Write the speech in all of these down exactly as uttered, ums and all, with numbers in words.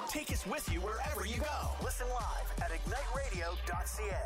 Take us with you wherever you go. Listen live at ignite radio dot c a.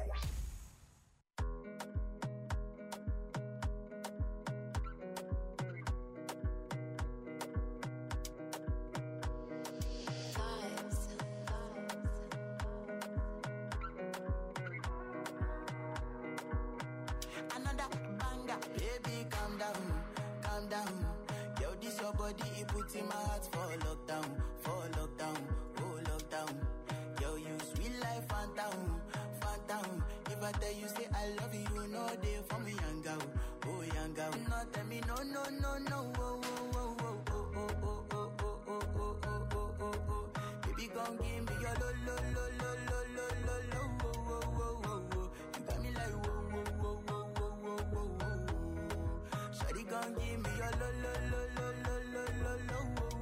In my heart for lockdown, for lockdown, oh lockdown. Yo, you sweet life, phantom, phantom. If I tell you say I love you, you know they for me, young girl, oh young girl. No, tell me no, no, no, no, oh, oh, oh, oh, oh, oh, oh, oh, oh, oh, oh, oh, oh, oh. Baby, come give me your lo, lo, lo, lo, lo, lo, lo, lo, oh, oh, oh, oh, oh. You got me like whoa, whoa, whoa, whoa, whoa, whoa, whoa, whoa. Shawty, come give me your lo, lo, lo, lo, lo, lo, lo, lo.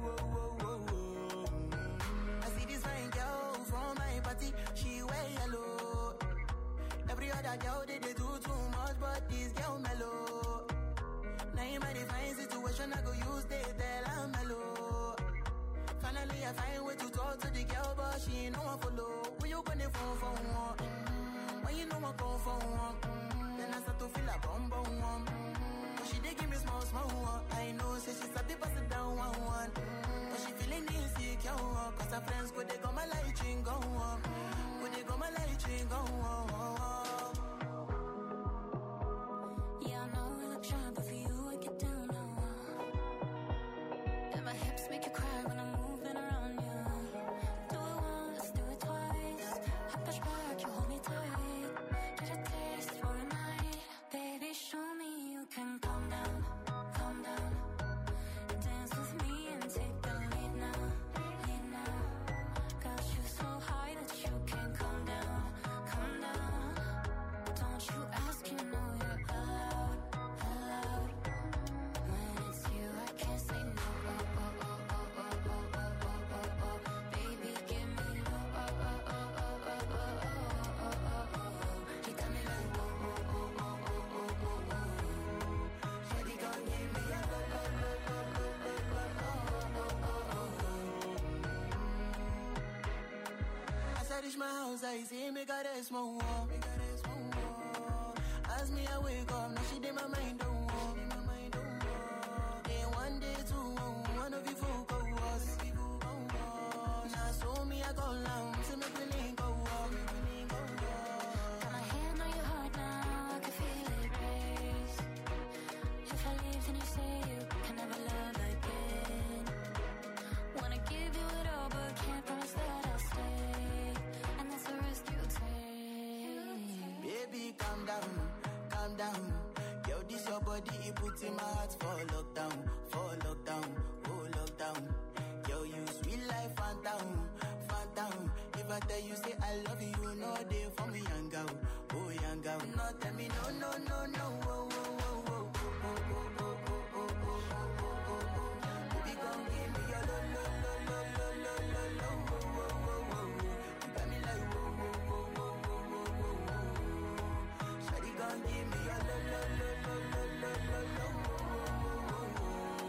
She wear yellow. Every other girl they, they do too much, but this girl mellow. Now in my divine situation, I go use they tell I'm mellow. Finally I find way to talk to the girl, but she ain't no one follow. When you gonna phone for one? Mm-hmm. When you know I come for one? Mm-hmm. Then I start to feel a bum bum one. Mm-hmm. But she dey give me small small one. I know, say she start to pass it down one one. Mm-hmm. But she feeling insecure, cause her friends go they go my light ring go on. When they go my light ring go on. Yeah, I know we look shy, but for you I get down low. And my hips make you cry when I'm moving around you. Do it once, do it twice. I push back, you hold me tight. Get a taste for a night. Baby, show me you can calm down, calm down. Dance with me and take the lead now, lead now. Got you so high that you can't come down, come down. Don't you ask, you know you're allowed, allowed. When it's you, I can't say no. Oh, oh, oh, oh, oh, oh, oh, oh, oh, oh. Baby, give me oh, oh, oh, oh, oh, oh, oh, oh, oh, oh, oh. You got me like oh, oh, oh, oh, oh, oh, oh, oh. Shawty gon' give me a lo, lo, lo, lo, lo, lo, lo, oh, oh, oh, oh. As I reach my house, I see me got a small wall. As me I wake up, now she did my mind don't walk. Day one, day two, one of you folk go us. Now so me I go down, so make me link go walk. Got my hand on your heart now, I can feel it race. If I leave, then you say you can never love again. Wanna give you it all, but can't promise that I'll stay. And that's a risk you take. Baby, calm down, calm down. Yo, this your body, it puts in my heart for lockdown, for lockdown, oh lockdown. Yo, you sweet life, phantom, phantom. If I tell you say I love you, you know they for me, young girl, oh young girl. No, tell me no, no, no, no, oh, oh, oh, oh, oh, oh, oh, oh, oh, oh, oh, oh, oh. Baby, come give me your lo, lo, lo, lo, lo, lo, lo, lo, oh, oh, oh, oh, oh. You got me like oh, oh, oh, oh, oh, oh, oh, oh. Shawty gon' give me your lo, lo, lo, lo, lo, lo, lo, lo, oh, oh, oh, oh, oh.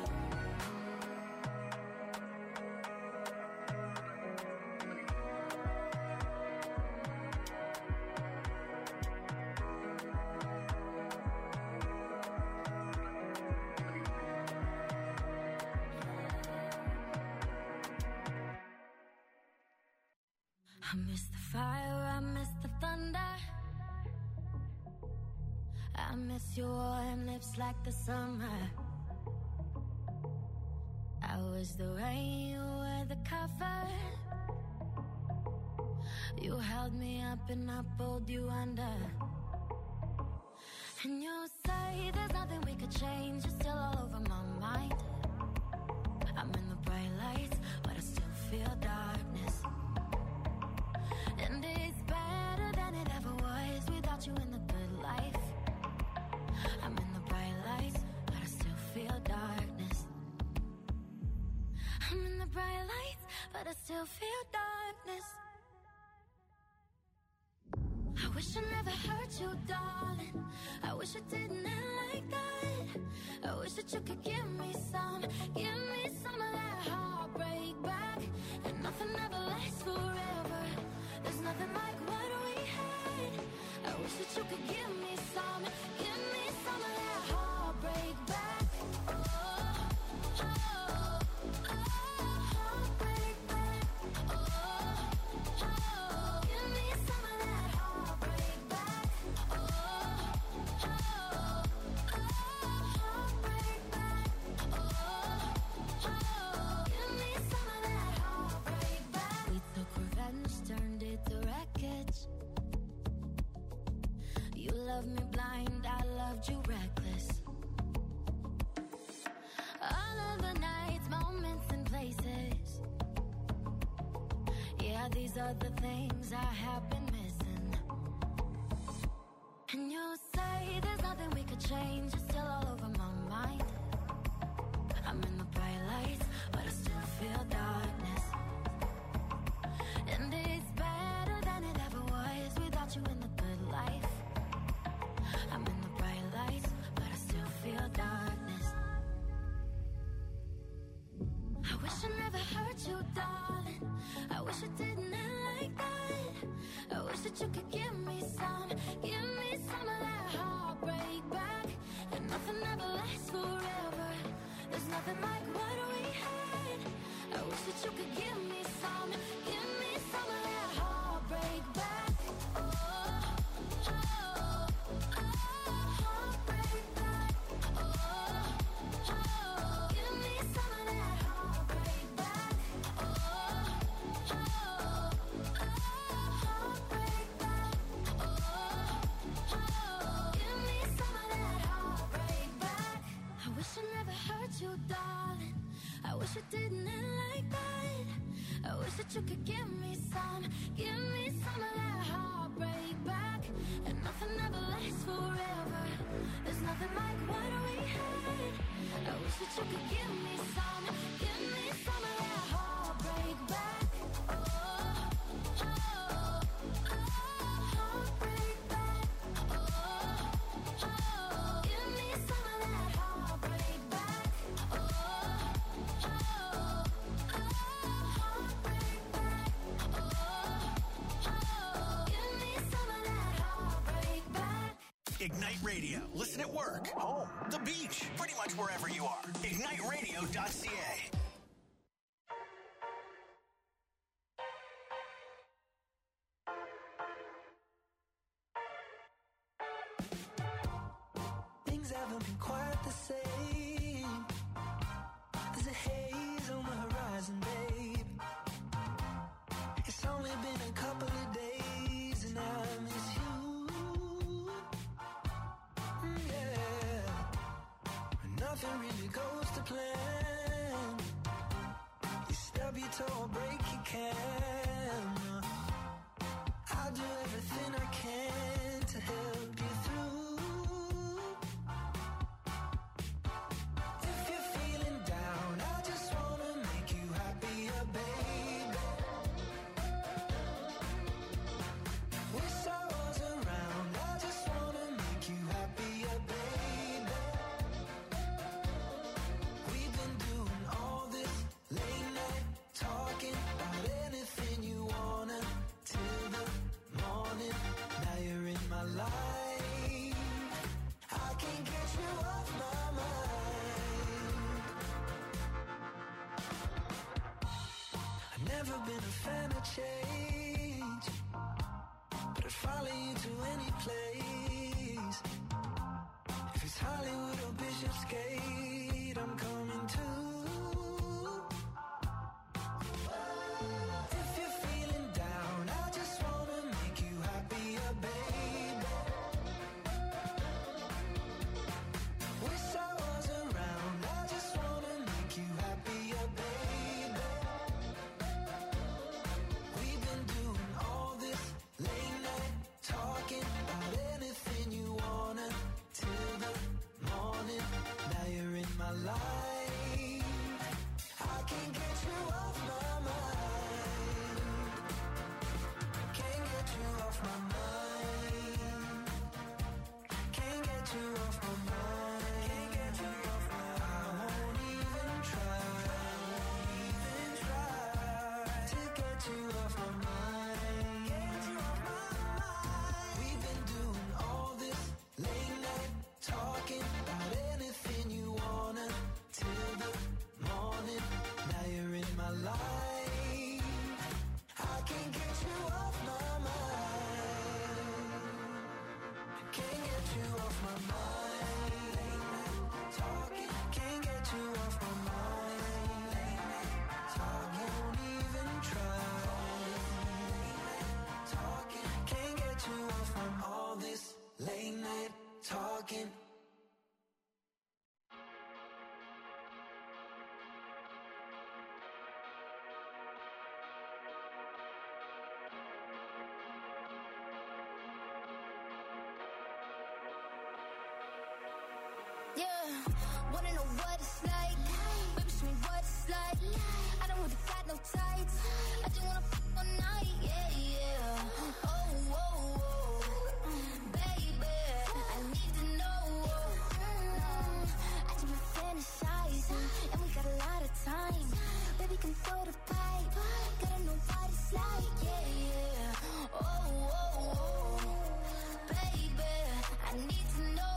I miss the fire, I miss the thunder. I miss your warm lips like the summer. I was the rain, you were the cover. You held me up and I pulled you under. And you say there's nothing we could change, you're still all over my mind. I'm in the bright lights, but I still feel darkness. And it's better than it ever was without you in the good life. I'm in the bright lights, but I still feel darkness. I'm in the bright lights, but I still feel darkness. I wish I never hurt you, darling. I wish it didn't end like that. I wish that you could give me some, give me some of that heartbreak back. And nothing ever lasts that you could give me some, give me some of that heartbreak back. Oh, oh, oh, heartbreak back. Oh, oh, give me some of that heartbreak back. Oh, oh, oh, heartbreak back. Oh, oh, give me some of that heartbreak back. We took revenge, turned it to wreckage. You loved me blind, I loved you reckless. All of the nights, moments and places. Yeah, these are the things I have been missing. And you say there's nothing we could change, it's still all over my mind. I'm in the bright lights, but I still feel darkness. And it's better than it ever was without you in the good life. I'm in the bright lights, but I still feel darkness. I wish I never hurt you, darling. I wish it didn't end like that. I wish that you could give me some, give me some of that heartbreak back. And nothing ever lasts forever. There's nothing like what we had. I wish that you could give me some, give me some of that heartbreak back. Oh, oh, oh, heartbreak back. Oh, oh, give me some of that heartbreak back. Oh, oh, oh, heartbreak back. Oh, oh, give me some of that heartbreak back. I wish I never hurt you, darling. I wish it didn't end like that. I wish that you could give me some, give me some of that heartbreak back. And nothing ever lasts forever. There's nothing like what we had. I wish that you could give me some, give me some of that heartbreak back. Oh, oh, oh, heartbreak back. Oh, oh, give me some of that heartbreak back. Oh, oh, oh, heartbreak back. Oh, oh, give me some of that heartbreak back. Ignite Radio. Listen at work, home, the beach, pretty much wherever you are. ignite radio dot c a. Things haven't been quite the same. There's a haze on the horizon, babe. It's only been a couple of days and I miss you. Mm, yeah. Nothing really goes to plan. You stub your toe or break your can. I'll do everything I can to help you through. If you're feeling down, I just wanna make you happier, baby. Wish I was around, I just wanna make you happier, baby. We've been doing all this late night talking about anything you wanna till the morning. Now you're in my life, I can't get you off my mind. I've never been a fan of change, but I'd follow you to any place. If it's Hollywood or Bishopsgate, I'm coming too. If you're feeling down, I just wanna make you happier, baby. Wish I was around, I just wanna make you happier, baby. We've been doing all this late night talking about anything you wanna till the morning. Now you're in my life, I can't get you off my mind. Can't get you off my mind. Can't get you off my mind. Can't get you off my mind. I won't even try, even try to get you off my mind. Get you off my mind. We've been doing all Yeah, wanna know what it's like? Baby, show me what it's like. I don't really got no tights. I just wanna f*** all night. Yeah, yeah. Oh, oh, oh. Baby, I need to know. Mm, I just been fantasizing, and we got a lot of time. Baby, can throw the pipe. Gotta know what it's like. Yeah, yeah. Oh, oh, oh. Baby, I need to know.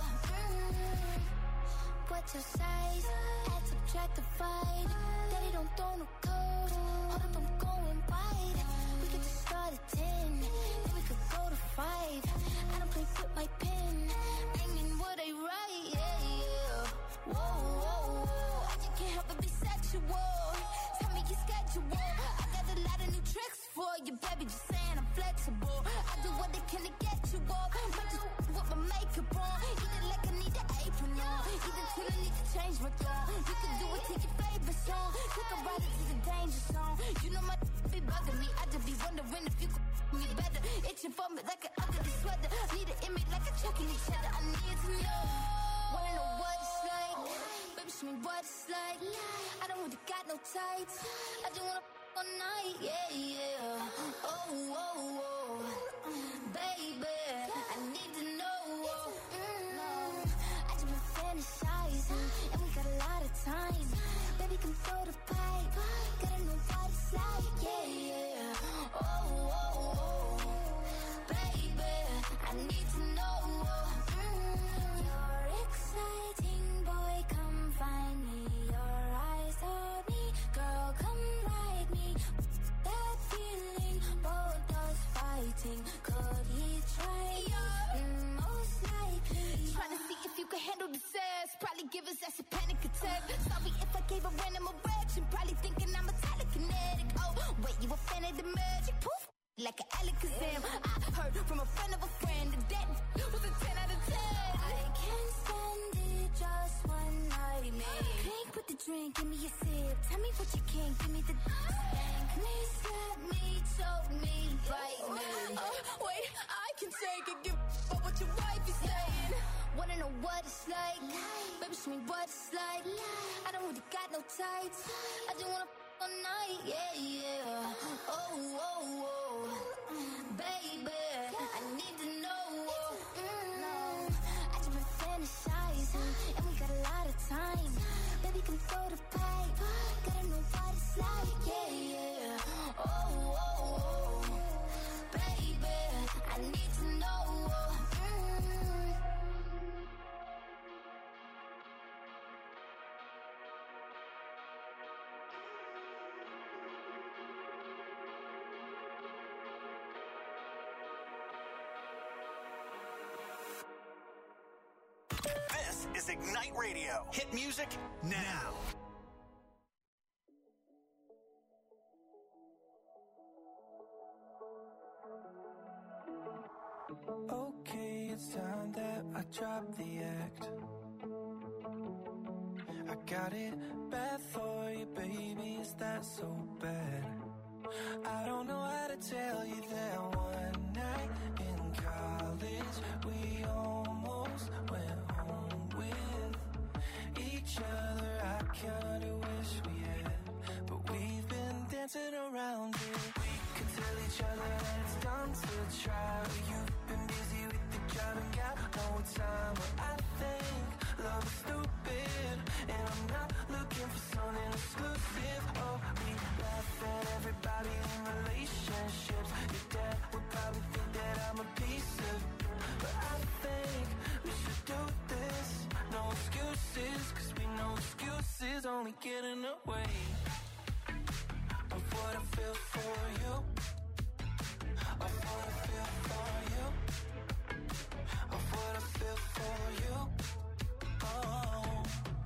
Mm, what's your size? Add, subtract, divide. Daddy don't throw no code. Hold up, I'm going wide. We could just start at ten, then we could go to five. I don't play with my pen. I mean what I write. Yeah, yeah. Whoa, whoa, whoa. I just can't help but be sexual. Tell me your schedule. I got a lot of new tricks for you, baby. Just saying I'm flexible. I do what I can to get you off. Might just with my makeup on. Either like I need an apron on. Either till I need to change my tone. You can do it to your favorite song. Take a ride into the danger zone. You know my be bugging me. I just be wondering if you could me better. Itching for me like an ugly sweater. Need an image like a chucking each other. I need to know. Wanna know what it's like? Baby, show me what it's like. I don't really got no tights. I just wanna f*** all night. Yeah, yeah. Oh, oh, oh. Baby, I need to know. Mm, I just been fantasizing, and we got a lot of time. Baby, come throw the pipe. Gotta know what it's like. Yeah, yeah. Oh, oh, oh. Baby, I need to know. Mm, you're exciting, boy, come find me. Your eyes on me, girl, come ride me. That feeling, both us fighting. Could he try? Mm, most likely. Trying to see if you can handle the sass. Probably give us that's a panic attack. Sorry if I gave a random erection. Probably thinking I'm a telekinetic. Oh, wait, you a fan of the magic? Poof, like an Alakazam. I heard from a friend of a friend that that was a ten out of ten. I can't stand it, just one night, man. Drink with the drink, give me a sip. Tell me what you can, give me the spank me, slap me, choke me, bite me. Oh, wait, I can take it, give up what your wife is saying. Wanna know what it's like? Baby, show me what it's like. I don't really got no tights. I just wanna f*** all night. Yeah, yeah. Oh, oh, oh. Baby, I need to know. Mm, I just been fantasizing, and we got a lot of time. Baby, come throw the pipe. Gotta know what it's like. Yeah, yeah. Oh, oh, oh. Baby, I need to know. Mm. This is Ignite Radio. Hit music now. Okay, it's time that I drop the act. I got it bad for you, baby, is that so bad? I don't know how to tell you that one night in college we almost went home with each other. I kinda wish we had, but we've been dancing around it. We could tell each other that it's dumb to try. You've been busy with the job and got no time. But I think love is stupid, and I'm not looking for something exclusive. Oh, we laugh at everybody in relationships. Your dad would probably think that I'm a piece of, but I think we should do this. No excuses, cause we know excuses only get in the way of what I feel for you, of what I feel for you, of what I feel for you. Oh,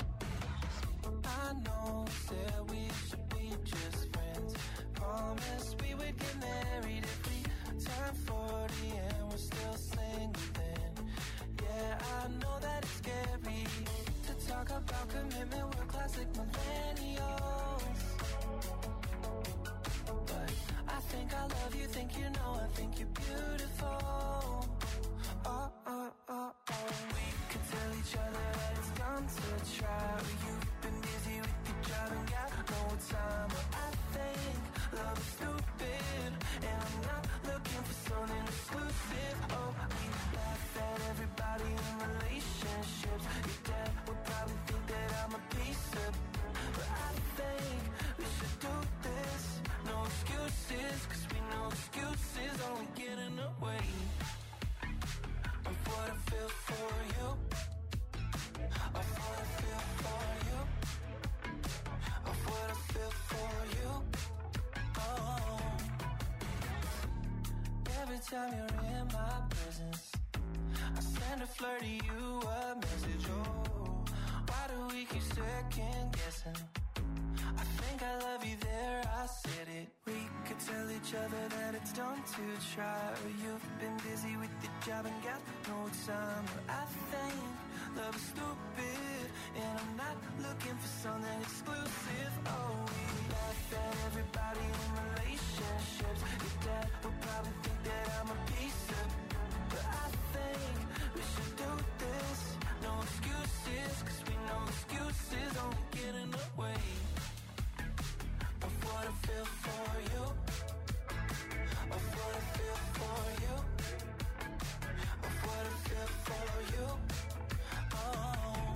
I know that we should be just friends. Promise we would get married if we turn forty and we're still single then. Yeah, I know that it's scary to talk about commitment. We're classic millennials, but I think I love you, think you know, I think you're beautiful. Oh, oh, oh, oh. We could tell each other that time you're in my presence, I send a flirt to you a message. Oh, why do we keep second guessing? I think I love you there, I said it. We could tell each other that it's dumb to try, or you've been busy with the job and got no time. But I think love is stupid, and I'm not looking for something exclusive. Oh, we laugh at everybody in relationships. Your dad would probably think that I'm a piece of, but I think we should do this. No excuses, cause we know excuses only get in the way of what I feel for you, of what I feel for you, of what I feel for you. Oh,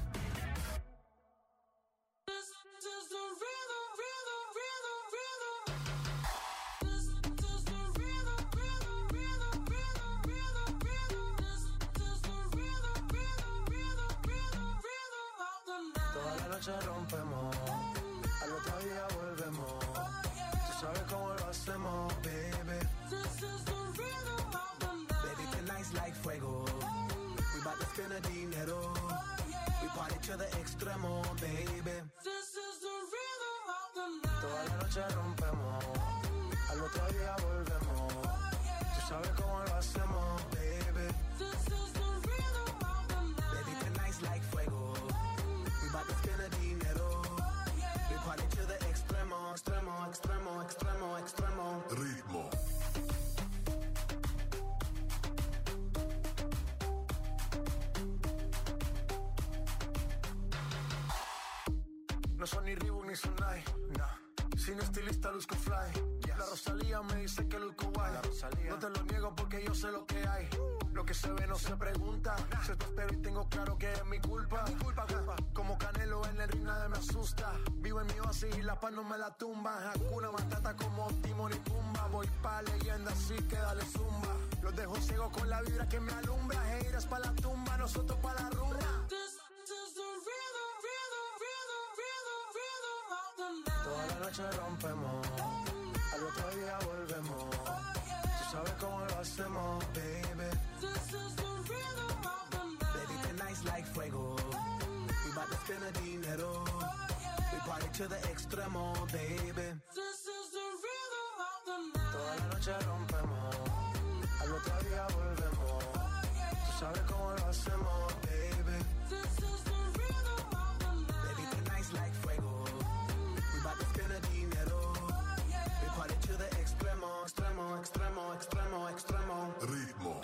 this is the rhythm, rhythm, rhythm, rhythm. This is the rhythm, rhythm, rhythm, rhythm, rhythm, rhythm. This is the rhythm, rhythm, rhythm, rhythm, rhythm of the night. Toda la noche rompemos, al otro día volvemos. Tú sabes cómo lo hacemos, baby. This is the rhythm of the night. Baby, tonight's like fuego. We bout to spend a dinero. We party to the extremo, baby. This is the rhythm of the night. Toda la noche rompemos, al otro día volvemos. Tú sabes cómo lo hacemos, baby. This is the rhythm of the night. Baby, tonight's like fuego. We bout to spend a dinero. We party to the extremo, extremo, extremo, extremo, extremo. Ritmo. No son ni Reebok ni Sonai, nah. Sin estilista luzco fly. Yes. La Rosalía me dice que luzco guay. No te lo niego porque yo sé lo que hay. Lo que se ve no se pregunta. Nah. Se te espero y tengo claro que es mi culpa. Mi culpa, culpa. Como Canelo en el ring nadie me asusta. Vivo en mi oasis y la paz no me la tumba. Hakuna Matata como Timón y Pumba. Voy pa' leyenda así que dale zumba. Los dejo ciego con la vibra que me alumbra. Heiras pa' la tumba, nosotros pa' la rumba. This is the rhythm, rhythm, rhythm, rhythm, rhythm of the night. Toda la noche rompemos, al otro día volvemos. Tú sabes cómo lo hacemos, baby. This is the rhythm of the night. Baby, tonight's like fuego. We bout to spend a dinero. We party to the extremo, baby. This is the rhythm of the night. Toda la noche rompemos, al otro día volvemos. Tú sabes cómo lo hacemos, baby. This is the rhythm of the night. Baby, tonight's like fuego. We bout to spend a dinero. We party to the extremo, extremo, extremo, extremo, extremo. Ritmo.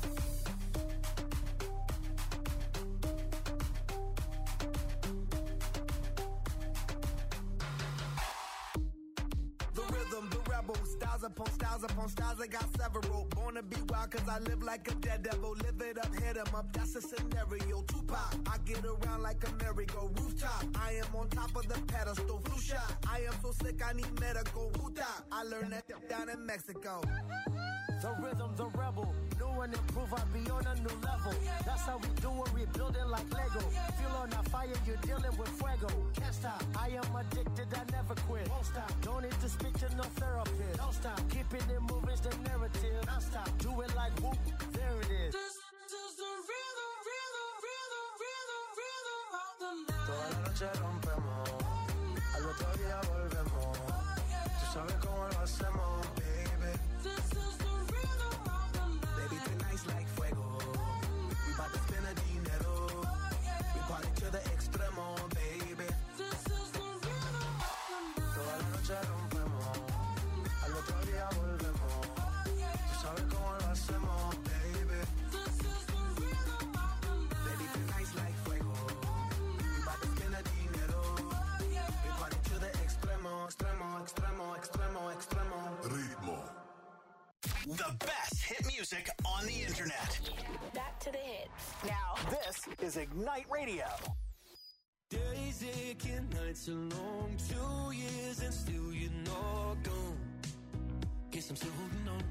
The rhythm, the rebel, styles upon styles upon styles, I got several. Born to be wild cause I live like a daredevil. Live it up, hit 'em up, that's a scenario. Tupac, I get around like a merry-go rooftop. I am on top of the pedestal, flu shot. I am so sick I need medical. Puta, I learned that down in Mexico. The rhythm, the rebel, new and improve, I'll be on a new level. That's how we do it, we build it like Lego. Feel on a fire, you're dealing with fuego. Can't stop, I am addicted, I never quit. Won't stop, don't need to speak to no therapist. Don't stop, keeping it moving's the narrative. Don't stop, do it like whoop, there it is. This is the rhythm, rhythm, rhythm, rhythm, rhythm of the night. Toda la noche rompemos, al otro día volvemos. Tú sabes cómo lo hacemos, baby. This is the rhythm of the night. Baby, tonight's like fuego. We bout to spend a dinero. We party to the extremo, baby. This is the rhythm of the night. Toda la noche rompemos, al otro día volvemos. Tú sabes cómo lo hacemos, baby. This is the rhythm of the night. Baby, tonight's like fuego. We bout to spend a dinero. We party to the extremo, extremo, extremo, extremo, extremo. Ritmo. The best hit music on the internet. Back to the hits. Now, this is Ignite Radio. Days aching, nights are long, two years and still you're not gone. Guess I'm still holding on.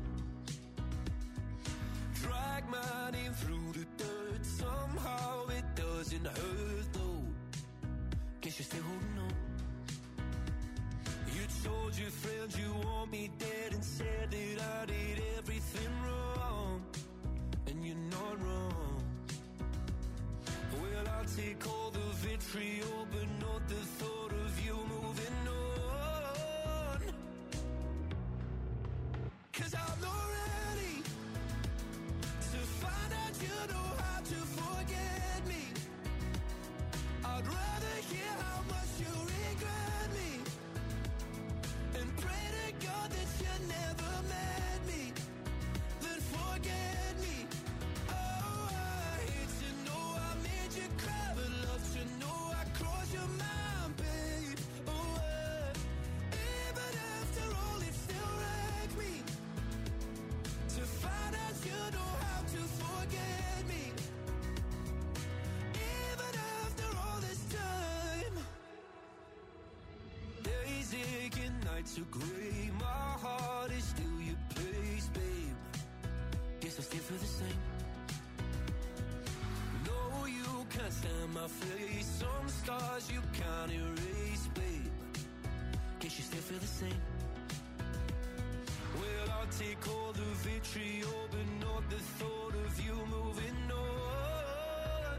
Drag my name through the dirt, somehow it doesn't hurt though. Guess you're still holding on. You told your friends you want me dead and said that I did everything nothing wrong, and you're not wrong. Well, I'll take all the vitriol, but not the thought of you moving on. 'Cause I'm not ready to find out you know how to forget me. I'd rather hear how much you regret me and pray to God that you never met me, then forget me. Oh, I hate to know I made you cry, but love to know I crossed your mind, babe. Oh, uh, even after all, it still wrecked me to find out you know how to forget me. Even after all this time, days ache and nights are gray. My heart is still your place, babe. Guess I still feel the same. No, you can't stand my face. Some scars you can't erase, babe. Guess you still feel the same. Well, I'll take all the vitriol, but not the thought of you moving on.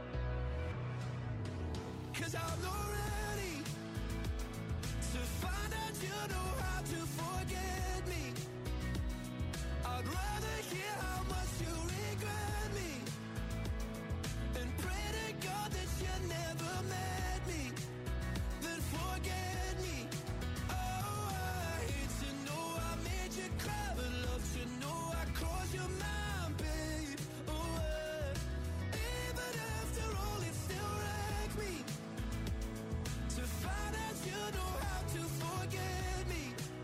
'Cause I'm not ready to find out you know how to forget me. I'd rather hear how much you regret me and pray to God that you never met me, then forget me. Oh, I hate to know I made you cry, but love to know I crossed your mind, babe. Oh, uh, even after all, it still wrecked me to find out you know how to forget me.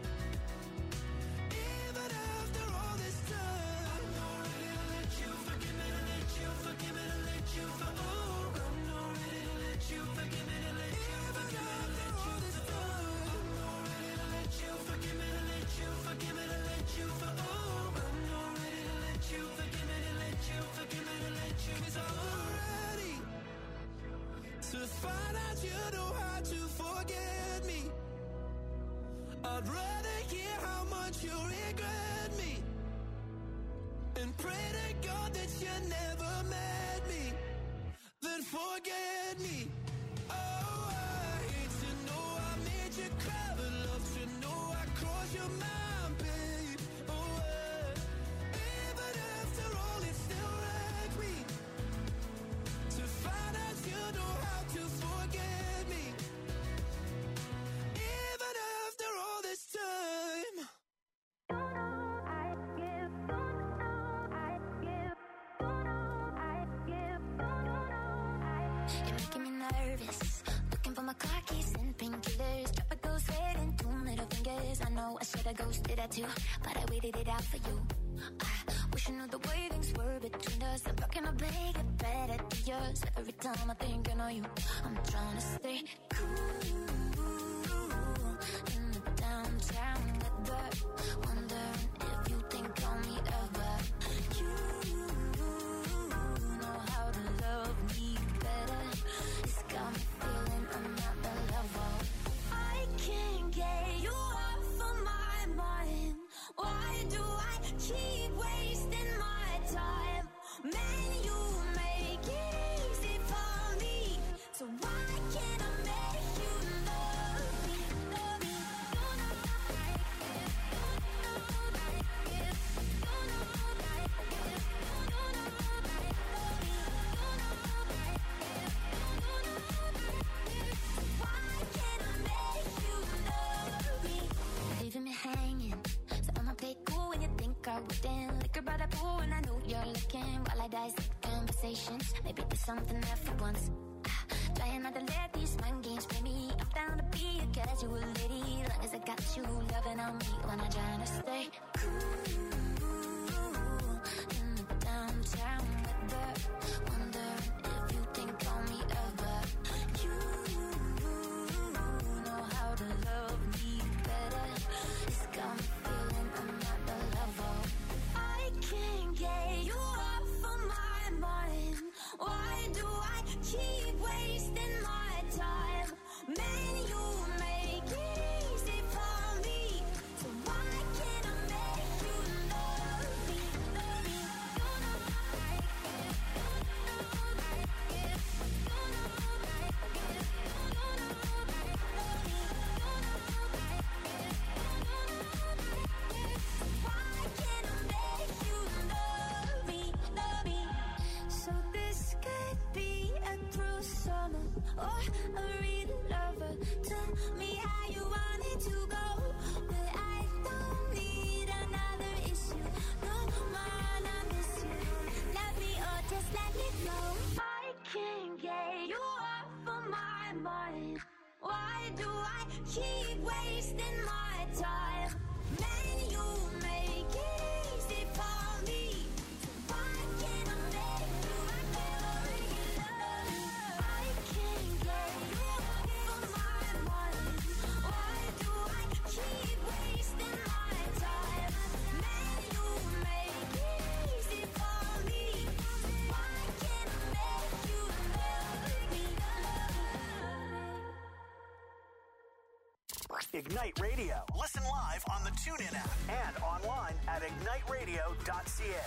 Even after all this time, I'm not ready to let you forgive me, to let you forgive me, to let you for oh, I'm not ready to let you forgive me, to let you forgive me, to let you for oh, I'm not ready to let you forgive me, to let you forgive me, to let you for oh, I'm not ready to let you forgive me, to let you forgive me, to let you 'cause I'm not ready to find out you know how to forget me. I'd rather hear how much you regret me and pray to God that you never met me, then forget me. Oh, I hate to know I made you cry, but love to know I crossed your mind, babe. Oh, uh, even after all, it still wrecked me to find out you know how to forget me. Even after all this time. You're making me nervous. Looking for my car keys and painkillers. Drop a ghost head and two middle fingers. I know I should have ghosted that too, but I waited it out for you. I wish I knew the way things were between us. I'm rocking my bag, get better to yours. Every time I think I know you, I'm trying to stay cool in the downtown weather. Wondering if you think on me ever. You know how to love me better. It's got me feeling I'm not the level. I can't get you off of my mind. Why do I keep wasting my time? Man, you make it easy for me. So why can't I make you love me? Love me. You know I get. You know I get. You know I get. You know I love me. You know I get. You know I get. Why can't I make you love me? Leaving me hanging. So I'ma play cool when you think I wouldn't. Liquor by the pool and I know you're looking. While I dissect conversations, maybe there's something there for once. Ah, trying not to let these mind games play me. I'm down to be a casual lady, long as I got you loving on me when I'm trying to stay cool in the downtown weather. Wondering if you think on me ever. You know how to love me better. It's got me feeling I'm not the level. I can't get you off of my mind. Why do I keep wasting my time? Man, you make it easy for me. So why can't I make you a real lover. Tell me how you want it to go, but I don't need another issue. No man, I miss you. Love me or just let it go. I can't get you off of my mind. Why do I keep wasting my time? Man, you make it easy for me. Why can't I make you a regular? I can't get you off of my mind. Why do I keep wasting my time? Man, you make it easy for me. Why can't I make you a regular? Ignite Radio. Listen live on the TuneIn app and online at ignite radio dot c a.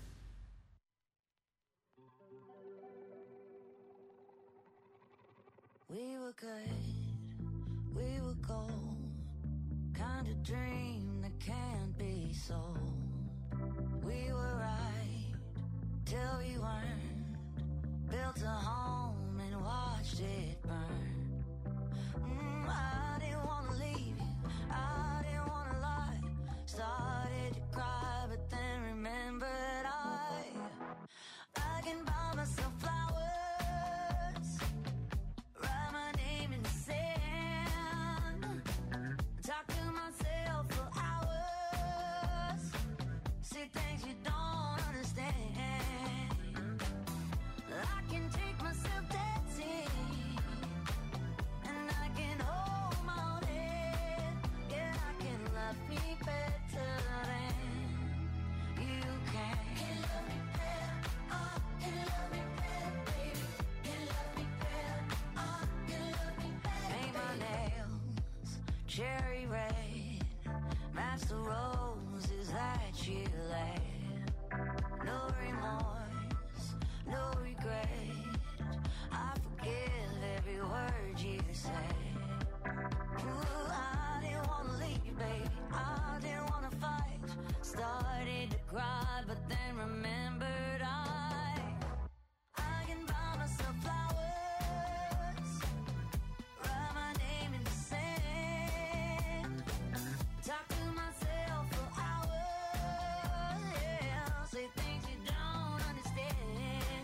We were good, we were gold, kind of dream that can't be sold. We were right till we weren't, built a home and watched it burn. Mm, I didn't wanna leave you, I didn't wanna lie. Started to cry, but then remembered I I can buy myself flowers, write my name in the sand, talk to myself for hours, see things you don't understand. I can take myself dancing, and I can hold my own head. Yeah, I can love me better than you can. Can love me better, oh, can love me better, baby. Can love me better, oh, can love me better. Paint my nails cherry red, match the roses that you laid. No remorse, no regret. I forgive every word you said. Ooh, I didn't wanna leave you, baby. I didn't wanna fight. Started to cry, but then remembered I I can buy myself flowers, write my name in the sand, talk to myself for hours, yeah, say things you don't understand.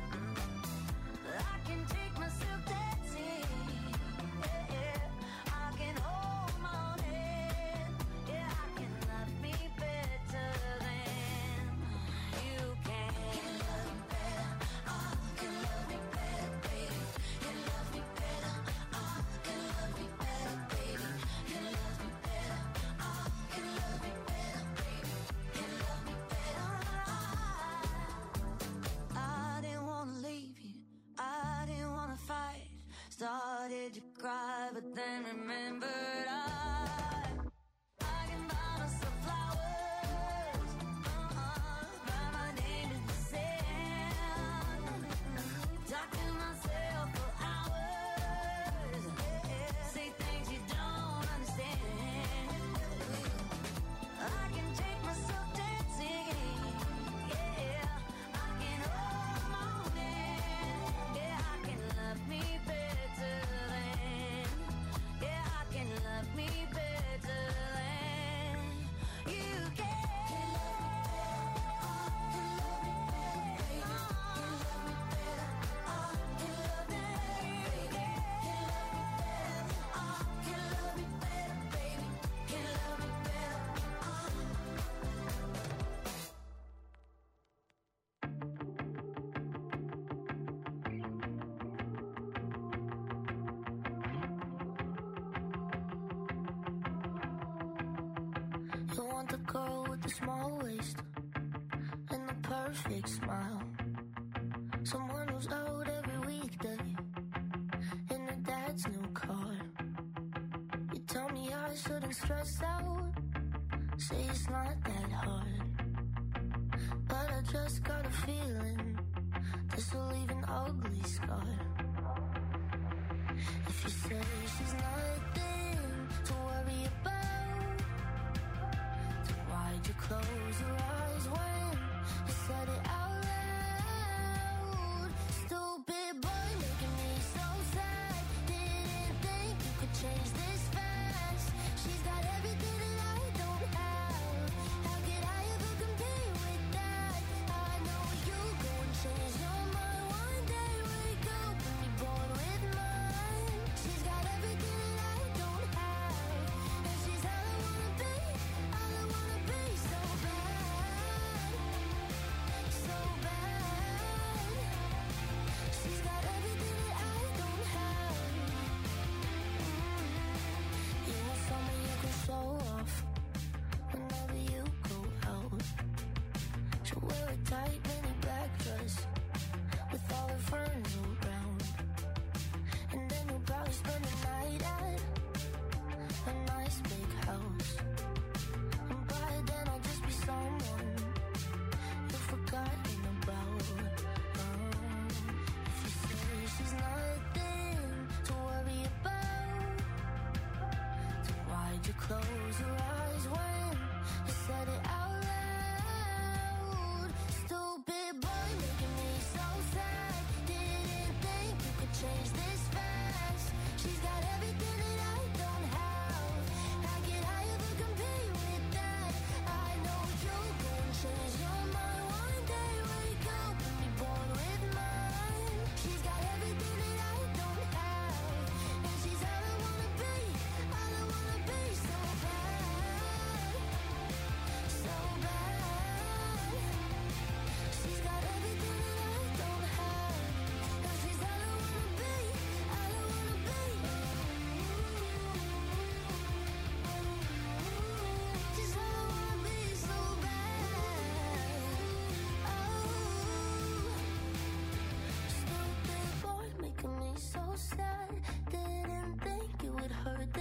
I can take myself dancing, yeah, yeah. I can hold my own head, yeah, I can love me better than you can. Can love me better, oh, can love me better, baby. Can love me better, oh, can love me better, baby. Can love me better, oh, can love me better, baby. Can love me better, oh. I didn't wanna leave you, I didn't wanna fight. Started to cry, but then remembered I I can buy myself flowers, uh-uh, write my name in the sand, talk to myself for hours, yeah, say things you don't understand. I can take myself dancing, yeah, I can hold my own hand, yeah, I can love me better than, yeah, I can love me better than you can. Can love me better, oh, can love me better, baby. Can love me better, oh, can love me better, baby. Can love me better, oh. You want the girl with the small waist and the perfect smile, someone who's out every weekday in her dad's new car. You tell me I shouldn't stress out, say it's not that hard, but I just got a feeling this will leave an ugly scar. If you say she's nothing to worry about, then why'd you close your eyes when you said it out loud? Stupid boy making me so sad.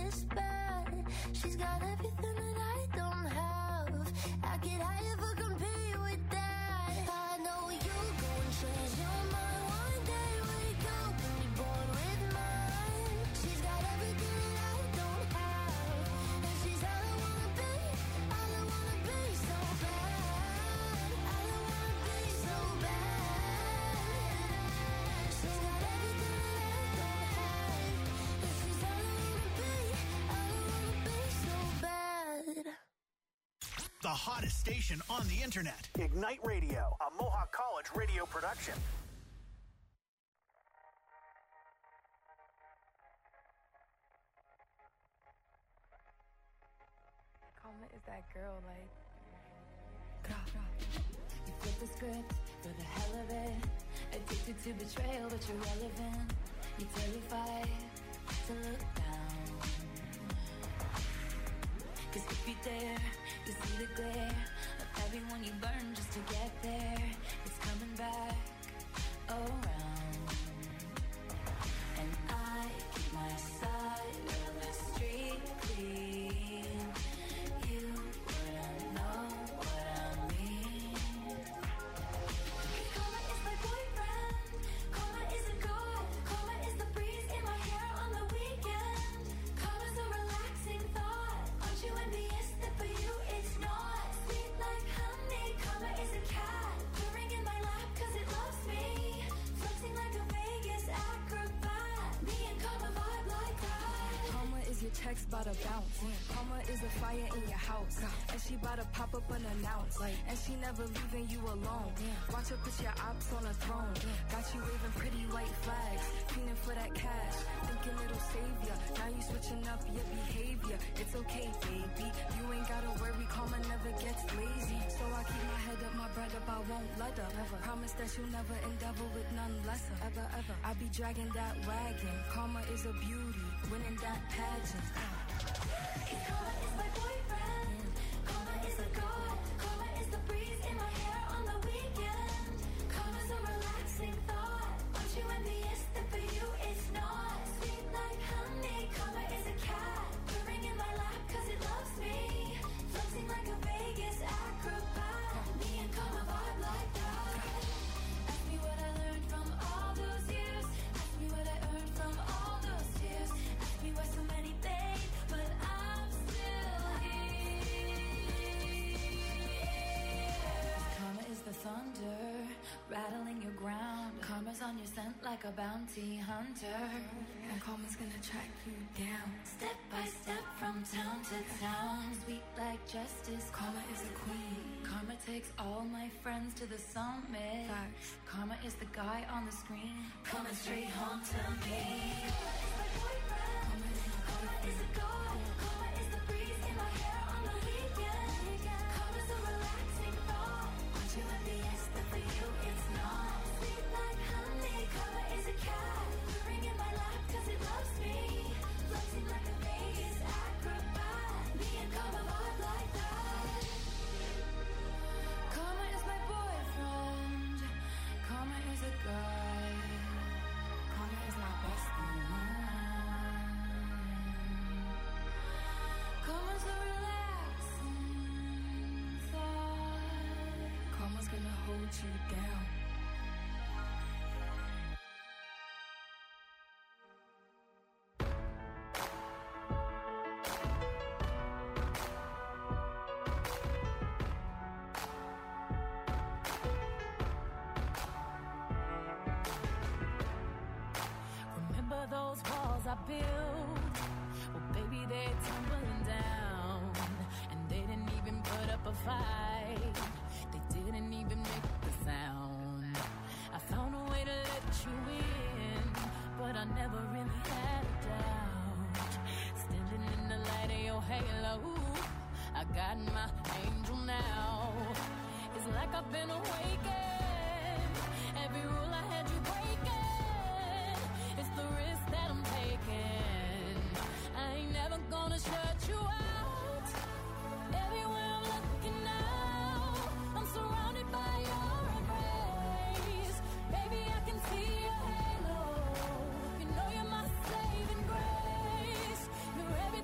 this bad. She's got everything that I don't have. I get high if I compete with that. I know you gon' change your mind one day. Wake up and be born with mine. She's got everything that I don't have, and she's all I wanna be. All I wanna be so bad. All I wanna be so bad. She's got everything that I don't have, and she's all I wanna be. All I wanna be so bad. The hottest station on the internet. Ignite Radio, a Mohawk College radio production. Karma is that girl, like. You flip the script for the hell of it. Addicted to betrayal, but you're relevant. You're terrified to look down. Cause if you dare, you see the glare of everyone you burn just to get there. It's coming back around. And I keep my side of the street clean. You wouldn't know what I mean. Karma is my boyfriend. Karma is a god. Karma is the breeze in my hair on the weekend. Karma's a relaxing thought. Aren't you envious that for you it's not? Sweet like honey. Karma is a cat purring in my lap cause it loves me. Flexing like a Vegas acrobat. Me and Karma vibe like that. Karma is your text bout to bounce. Karma is a fire in your house, and she bout to pop up unannounced. And she never leaving you alone. Watch her put your ops on a throne. Got you waving pretty white flags, fiending for that cash, thinking it'll save ya. Now you switching up your behavior. It's okay, baby. You ain't gotta worry. Karma never gets lazy. So I keep my head up, my bread up. I won't let her. Never. Promise that you'll never endeavor with none lesser. Ever, ever. I be dragging that wagon. Karma is a beauty, winning that pageant. Karma is my boyfriend. Karma is a god. Karma is the breeze in my hair on the weekend. Karma's a relaxing thought. Aren't you envious that for you it's not? Sweet like honey. Karma is a cat purring in my lap cause it loves me. Flexing like a Vegas acrobat. Me and Karma vibe like that. Ask me what I learned from all those years. Ask me what I earned from all those tears. Ask me why so many fade, but I'm still here. Karma is the thunder rattling your ground. Karma's on your scent like a bounty hunter. And karma's gonna track you down. Step by step from town to town. Sweet like justice. Karma is a queen. Karma takes all my friends to the summit. Facts. Karma is the guy on the screen coming straight home to me. Karma is my boyfriend. Karma is a god. Karma is the breeze in my hair on the weekend. Karma's a relaxing thought. Aren't you envious that for you it's not? Sweet like honey. Karma is a cat purring in my lap cause it loves me. Flexing like a Vegas acrobat. Me and Karma vibe like that. Karma is my boyfriend. Karma is a guy. Karma is my bestie. Karma's a relaxing thought. Karma's gonna hold you down. Remember those walls I built? Well, baby, they're tumbling down. And they didn't even put up a fight. They didn't even make the sound. I found a way to let you in, but I never really had a doubt. Standing in the light of your halo, I got my angel now. It's like I've been awakened. Every rule I had you breaking. It's the risk that I'm taking. I ain't never gonna shut you out. Everywhere I'm looking now, I'm surrounded by your embrace. Baby, I can see your halo. You know you're my saving grace. You're everything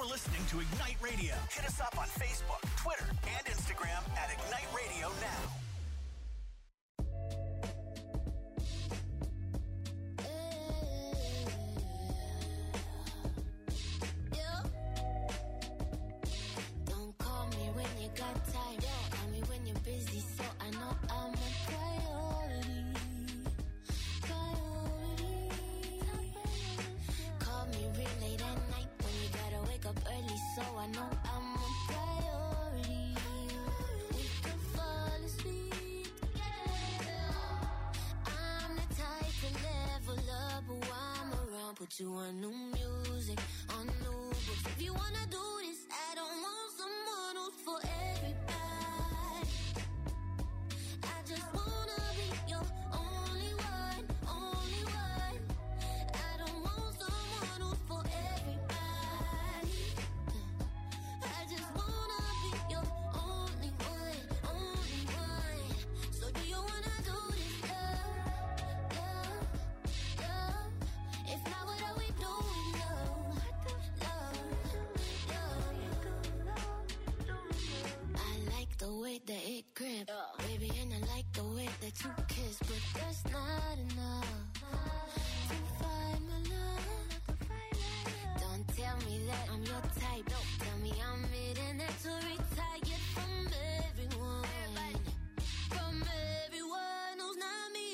You're listening to Ignite Radio. Hit us up on Facebook, Twitter, and Instagram at Ignite Radio Now. Don't call me when you got time. Call me when you're busy, so I know I'm a priority. Priority. Call me real late at night when you gotta wake up early, so I know I'm a priority. We could fall asleep together. I'm the type to level up while I'm around. Put you on new music, on new books. If you wanna do this, I don't want someone who's for everybody. I just wanna be your only one, only one. I don't want someone who's for everybody. I just wanna be your only one, only one. So do you wanna do this, love, love, love? If not, what are we doing, love, love, love? I like the way that it grip, baby, and I like the way that you kiss, but that's not enough to find my love. Don't tell me that I'm your type. Don't tell me I'm it and that to retire from everyone, from everyone who's not me.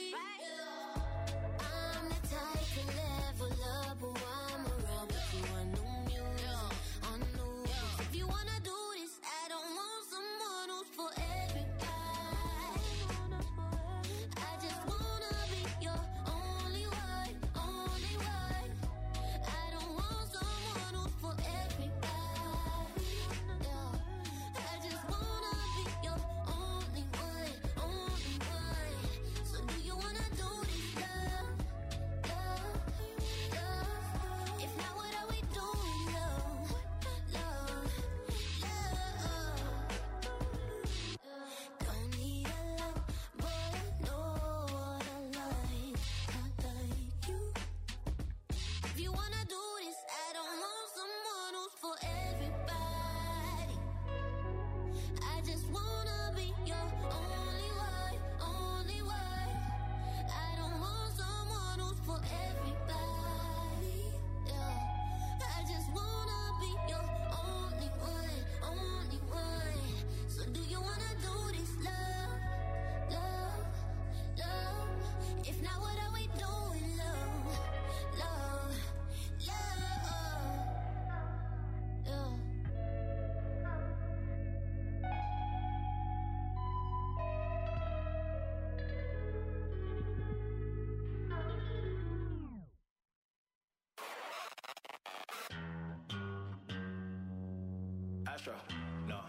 I'm the type to level up while I'm around. Put you on new music, on new books. If you wanna do this, I don't want someone who's for everybody. I just wanna be your only one, only one. I don't want someone who's for everybody. Yeah. I just wanna be your only one, only one. So do you wanna do this, love, love, love? If not, what are we doing, love, love, love? Don't need a lot, but I know what I like. I like you. If you wanna do this, I don't want someone who's for everybody. I just wanna be your only one, only one. I don't want someone who's for everybody. Yeah. I just wanna be your only one, only one. So do you wanna do this, love, love, love? If not, what are we doing, love, love, love? Yeah. Astro, no.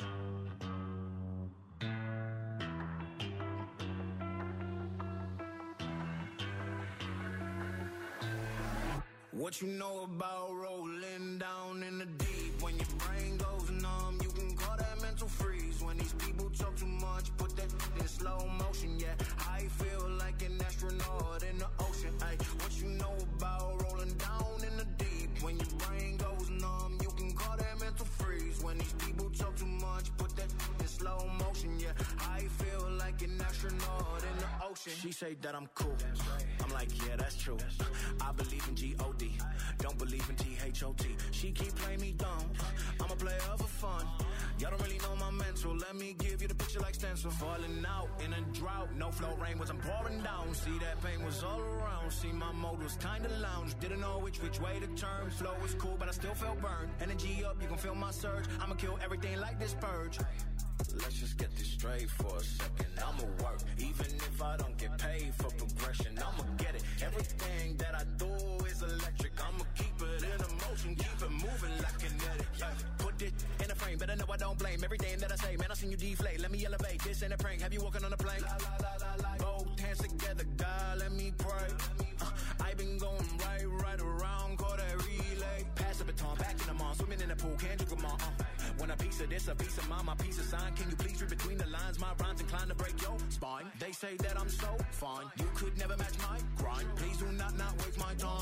What you know about rolling down in the deep? When your brain goes numb, you can call that mental freeze. When these people talk too much, put that in slow motion, yeah. I feel like an astronaut in the ocean, ay. What you know about rolling down in the deep? When your brain goes numb, you can call that mental freeze. When these people talk too much, put that in slow motion, yeah. I feel like an astronaut in the ocean. She say that I'm cool. I'm like, yeah, that's true. I believe in G O D, don't believe in T H O T. She keep playing me dumb, I'm a player for fun. Y'all don't really know my mental, let me give you the picture like stencil. Falling out in a drought, no flow rain was I'm pouring down. See that pain was all around, see my mode was kinda lounge. Didn't know which which way to turn, flow was cool but I still felt burned. Energy up, you can feel my surge, I'ma kill everything like this purge. Let's just get this straight for a second. I'ma work, even if I don't get paid for progression. I'ma get it. Everything that I do is electric. I'ma keep it in motion, keep it moving like kinetic. Yeah. Put it in a frame, better know I don't blame everything that I say. Man, I seen you deflate. Let me elevate. This ain't a prank. Have you walking on a plane? La, la, la, la, la. Both hands together, God, let me pray. Uh, I been going right, right around, call that relay. Pass the baton, back in the mall, swimming in the pool, can't drink them all. Uh. When a piece of this, a piece of mine, my piece of sign. Can you please read between the lines? My rhymes inclined to break your spine. They say that I'm so fine. You could never match my grind. Please do not not waste my time.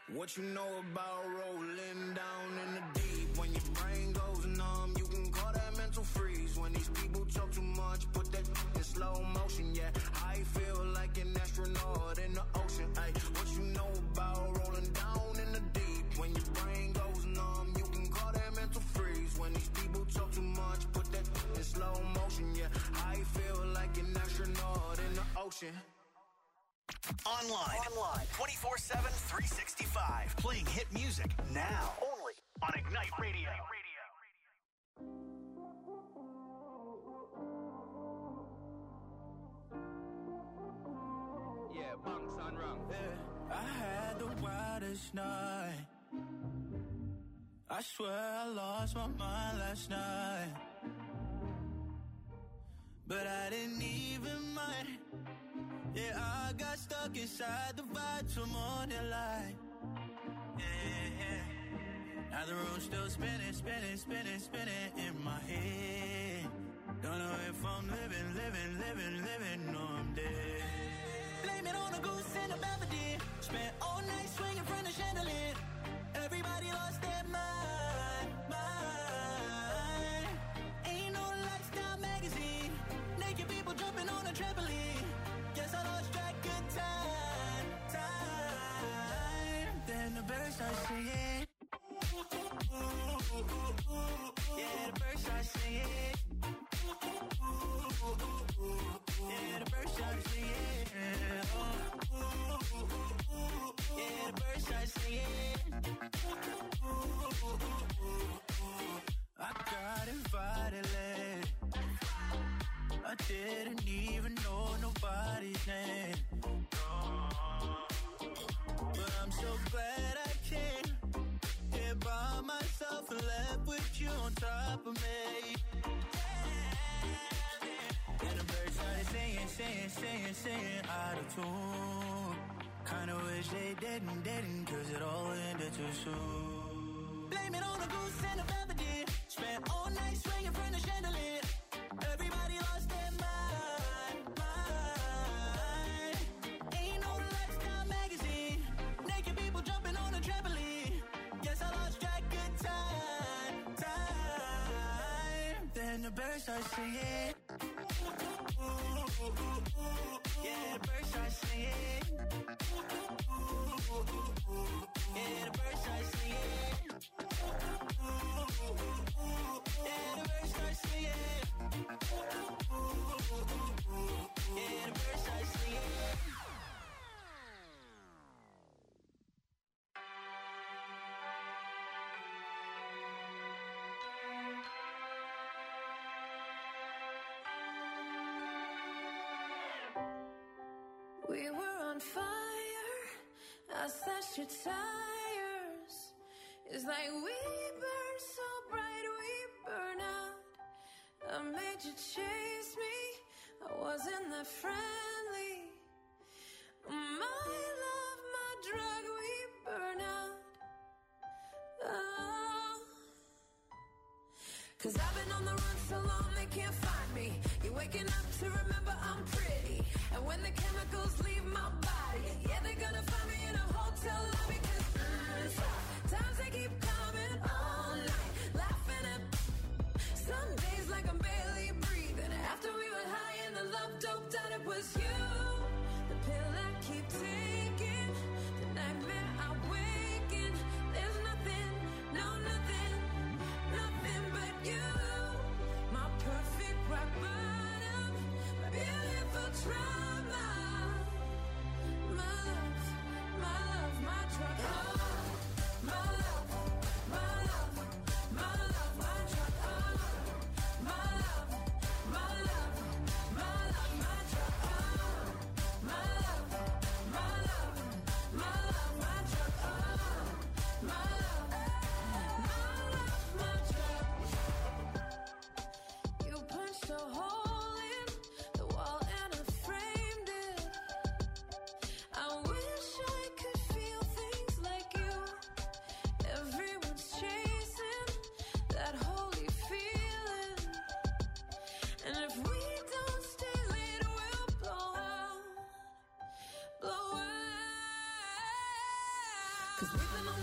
What you know about rolling down in the deep? When your brain goes numb, you can call that mental freeze. When these people talk too much, put that in slow motion, yeah. I feel like an astronaut in the ocean, ay. What you know about rolling down in the deep? When your brain goes numb, you can call that mental freeze. When these people talk too much, put that in slow motion, yeah. I feel like an astronaut in the ocean. Online, Online. twenty-four seven, three sixty-five. Playing hit music now. Only on Ignite Radio. Yeah, bunks on wrong. Yeah, I had the wildest night. I swear I lost my mind last night. But I didn't even mind. Yeah, I got stuck inside the vibe till morning light. Yeah, yeah. Now the room's still spinning, spinning, spinning, spinning in my head. Don't know if I'm living, living, living, living, or I'm dead. Blame it on a goose and a Belvedere. Spent all night swinging from the chandelier. Everybody lost their mind, mind. Ain't no lifestyle magazine. Naked people jumping on a trampoline. Guess I lost track of time, time. Then the birds start singing. Yeah, the birds start singing. Yeah, the birds start singing. Yeah, the birds start singing. I got invited late. I didn't even know nobody's name. But I'm so glad I came here by myself and left with you on top of me. And the birds started singing, singing, singing, singing out of tune. Kinda wish they didn't, didn't, cause it all ended too soon. Blame it on a goose and a Belvedere. Spent all night swinging from the chandelier. Everybody lost their mind, mind. Ain't no lifestyle magazine. Naked people jumping on a trampoline. Guess I lost track of time, time. Then the birds start singing. Yeah, the birds start singing. Yeah, the birds start singing. Yeah, the birds start singing. Yeah, the birds start singing. We were on fire. I slashed your tires. It's like we burn so bright, we burn out. I made you chase me. I wasn't that friendly. My love, my drug, we burn out. Oh. Cause I've been on the run so long they can't find me. You're waking up to remember I'm pretty. And when the chemicals leave my body, yeah, they're gonna find me in a hotel lobby. Cause mm, times they keep coming all night. Laughing at some days like I'm barely breathing. After we were high and the love doped out, it was you. The pill I keep taking, the nightmare I wake in. There's nothing, no nothing, nothing but you. My perfect rock bottom, my beautiful trauma. My love, my love, my drug. Oh, my love, my love, my love, my drug. Oh, my love, my love, my love, my drug. Oh, my love, my love,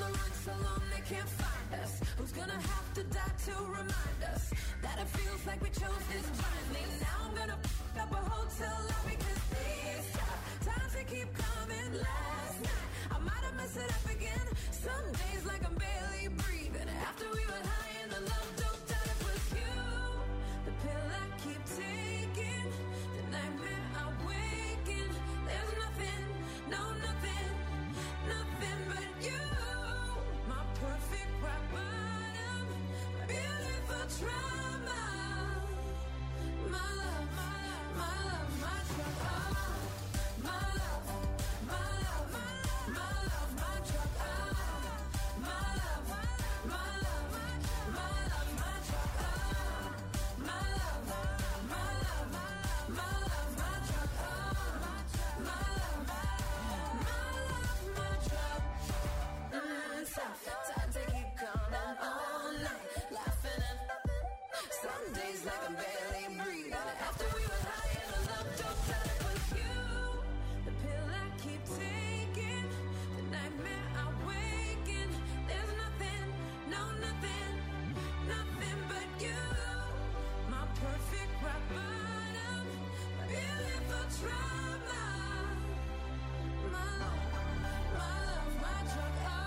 the run so long they can't find us? Who's gonna have to die to remind us that it feels like we chose this blindly? Now I'm gonna f*** up a hotel lobby, cause these tough times they keep coming. Last night I might have messed it up again. Some days like I'm barely breathing. After we were high and the love doped out, it was you. The pill I keep taking, the nightmare I wake in. There's nothing, no nothing, nothing but you. My perfect rock bottom, my beautiful trauma. My love, my love, my love, my drug. Oh, my love, my love, my love, my drug. Oh, my love, my love, my love, my drug. Oh, my love, my love, my love, my drug. Oh, my love, my love, my drug. Mm, tough times they keep coming all night, laughing at nothing. Some days like I'm barely breathing. After we were high and the love doped out, it was you. The pill I keep taking, the nightmare I wake in. There's nothing, no nothing, nothing but you. My perfect rock bottom, my beautiful trauma. My love, my love, my drug. Oh.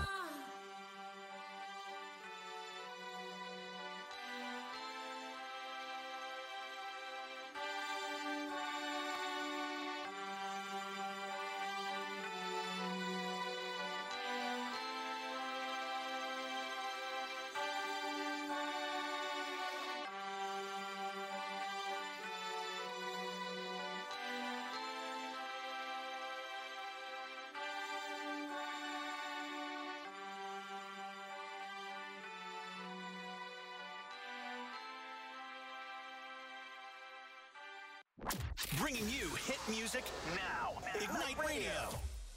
Bringing you hit music now. Ignite Radio.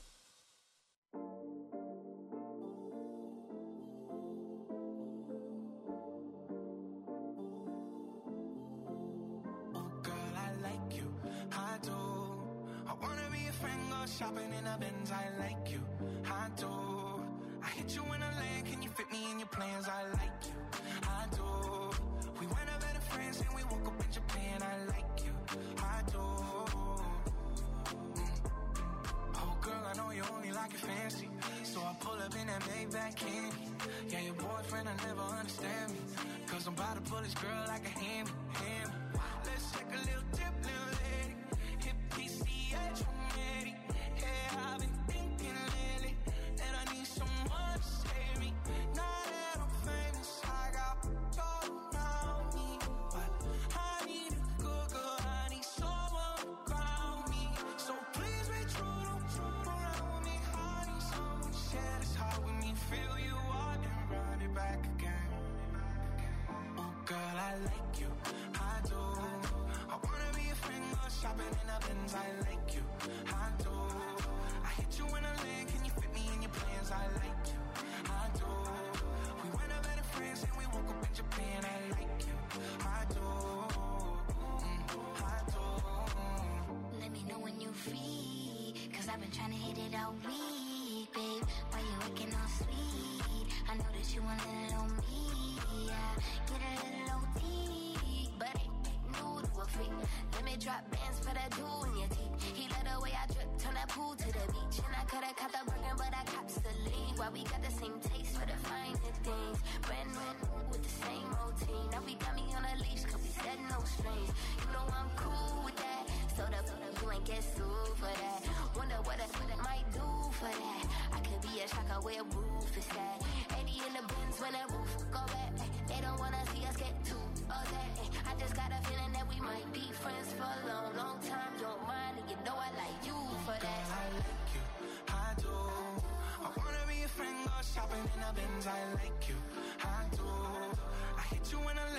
Girl, I like you, I do. I wanna be a friend, go shopping in a Benz. I like you, I do. I hit you in a land, can you fit me in your plans? I like you, I do. We went up better friends and we woke up in Japan. I like you, I do. Mm. Oh girl, I know you only like it fancy, so I pull up in that Maybach candy. Yeah, your boyfriend will never understand me, cause I'm about to pull this girl like a hammy, hammy. Let's take a little dip, little lady. Hit P C H ready. Yeah, I've been thinking lately that I need someone to save me. Now that I'm famous, I got gold around me, but I need a good girl. I need someone to ground me. So please be true, don't true around me. I need someone to share this heart with me. Feel you out and run it back again. Oh girl, I like you, I do. I wanna be a friend, go shopping in a Benz. I like you, I do. I hit you in a lane, can you fit me in your plans? I like you, I do. We went up better friends and we woke up in Japan. I like you, I do. Mm, I do. Let me know when you free, cause I've been trying to hit it all week, babe. Why you acting all sweet? I know that you want a little on me, yeah. Get a little O T, but ain't new to a freak. Let me drop bands for that jewel in your teeth. He let the way I drip, turn that pool to the beach. And I coulda caught the burger, but I cops the lead. Why we got the same taste for the finer things. Brand new with the same routine. Now we got me on a leash, cause we said no strings. You know I'm cool with that, so the you ain't get sued for that. Wonder what a might do for that. I could be a shocker where roof is at. eighty in the bins when the roof go back. They don't wanna see us get too upset. I just got a feeling that we might be friends for a long, long time. You don't mind, and you know I like you for that. Girl, I like you, I do. I wanna be a friend, go shopping in a Benz. I like you, I do. I hit you in a